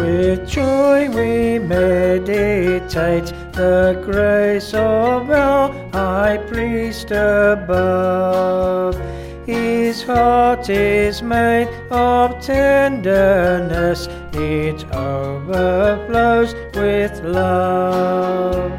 With joy we meditate the grace of our High Priest above. His heart is made of tenderness, it overflows with love.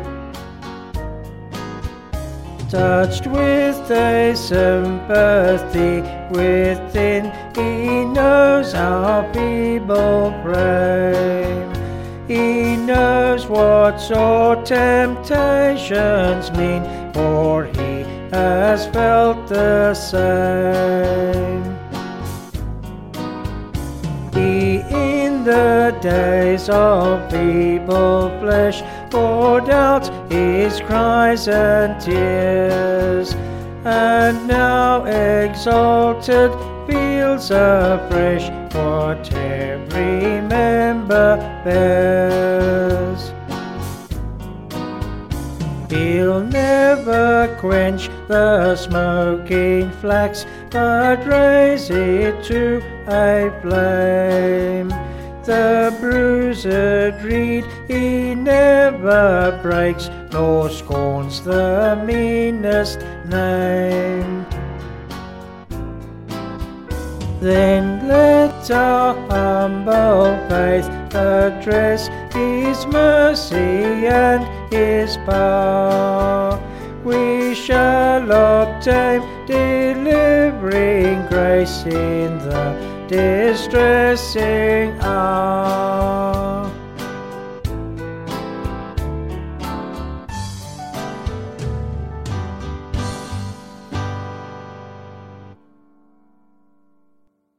Touched with a sympathy within, he knows our feeble frame. He knows what sore temptations mean, for he has felt the same. He in the days of feeble flesh poured out his cries and tears, and now exalted feels afresh what every member bears. He'll never quench the smoking flax, but raise it to a flame. The bruised reed he never breaks, nor scorns the meanest name. Then let our humble faith address his mercy and his power. We shall obtain delivering grace in the distressing hour.